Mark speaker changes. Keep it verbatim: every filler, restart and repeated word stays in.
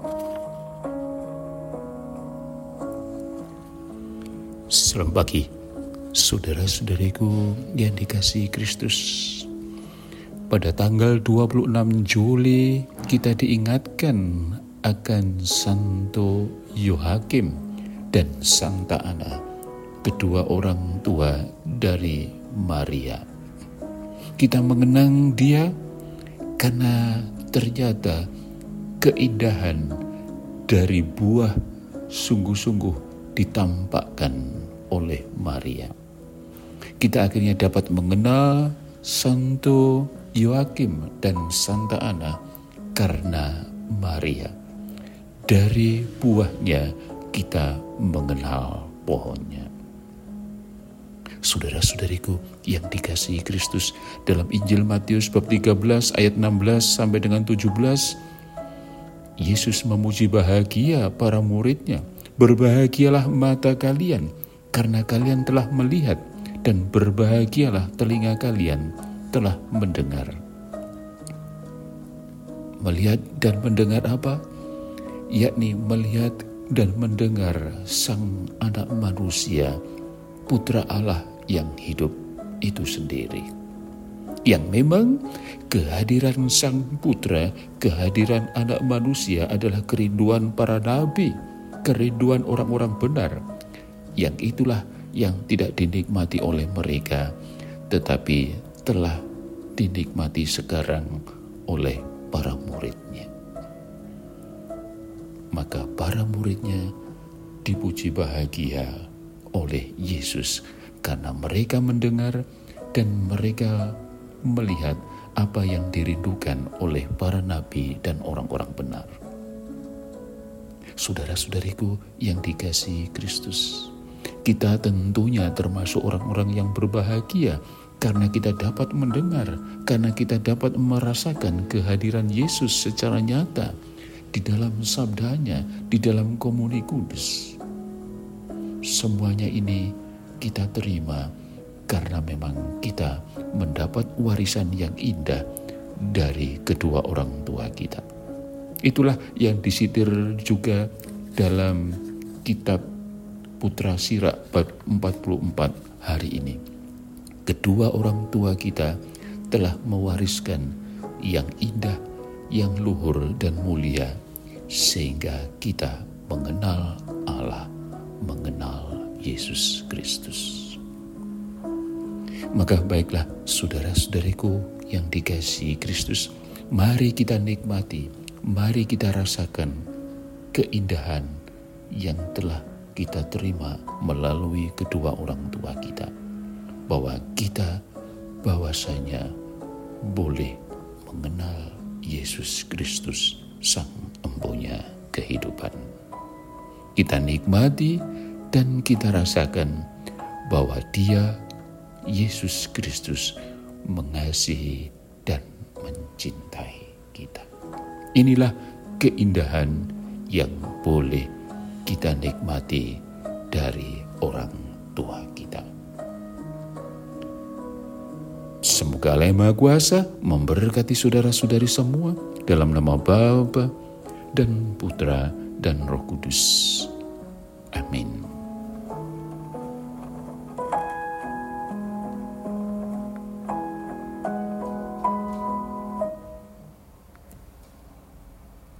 Speaker 1: Selamat pagi, saudara-saudariku yang dikasihi Kristus. Pada tanggal dua puluh enam Juli kita diingatkan akan Santo Yohakim dan Santa Ana, kedua orang tua dari Maria. Kita mengenang dia karena ternyata keindahan dari buah sungguh-sungguh ditampakkan oleh Maria. Kita akhirnya dapat mengenal Santo Yohakim dan Santa Ana karena Maria. Dari buahnya kita mengenal pohonnya. Saudara-saudariku yang dikasihi Kristus, dalam Injil Matius bab tiga belas ayat enam belas sampai dengan tujuh belas, Yesus memuji bahagia para muridnya. Berbahagialah mata kalian, karena kalian telah melihat, dan berbahagialah telinga kalian telah mendengar. Melihat dan mendengar apa? Yakni melihat dan mendengar Sang Anak Manusia, Putra Allah yang hidup itu sendiri. Yang memang kehadiran Sang Putra, kehadiran Anak Manusia adalah kerinduan para nabi, kerinduan orang-orang benar, yang itulah yang tidak dinikmati oleh mereka, tetapi telah dinikmati sekarang oleh para muridnya. Maka para muridnya dipuji bahagia oleh Yesus karena mereka mendengar dan mereka melihat apa yang dirindukan oleh para nabi dan orang-orang benar. Saudara-saudariku yang dikasihi Kristus, kita tentunya termasuk orang-orang yang berbahagia karena kita dapat mendengar, karena kita dapat merasakan kehadiran Yesus secara nyata di dalam sabdanya, di dalam komuni kudus. Semuanya ini kita terima karena memang kita mendapat warisan yang indah dari kedua orang tua kita. Itulah yang disitir juga dalam kitab Putra Sirak bab empat puluh empat hari ini. Kedua orang tua kita telah mewariskan yang indah, yang luhur dan mulia, sehingga kita mengenal Allah, mengenal Yesus Kristus. Maka baiklah saudara-saudariku yang dikasihi Kristus, mari kita nikmati, mari kita rasakan keindahan yang telah kita terima melalui kedua orang tua kita, bahwa kita bahwasanya boleh mengenal Yesus Kristus, Sang Empunya kehidupan. Kita nikmati dan kita rasakan bahwa Dia, Yesus Kristus, mengasihi dan mencintai kita. Inilah keindahan yang boleh kita nikmati dari orang tua kita. Semoga Allah yang Maha Kuasa memberkati saudara-saudari semua dalam nama Bapa dan Putra dan Roh Kudus. Amin.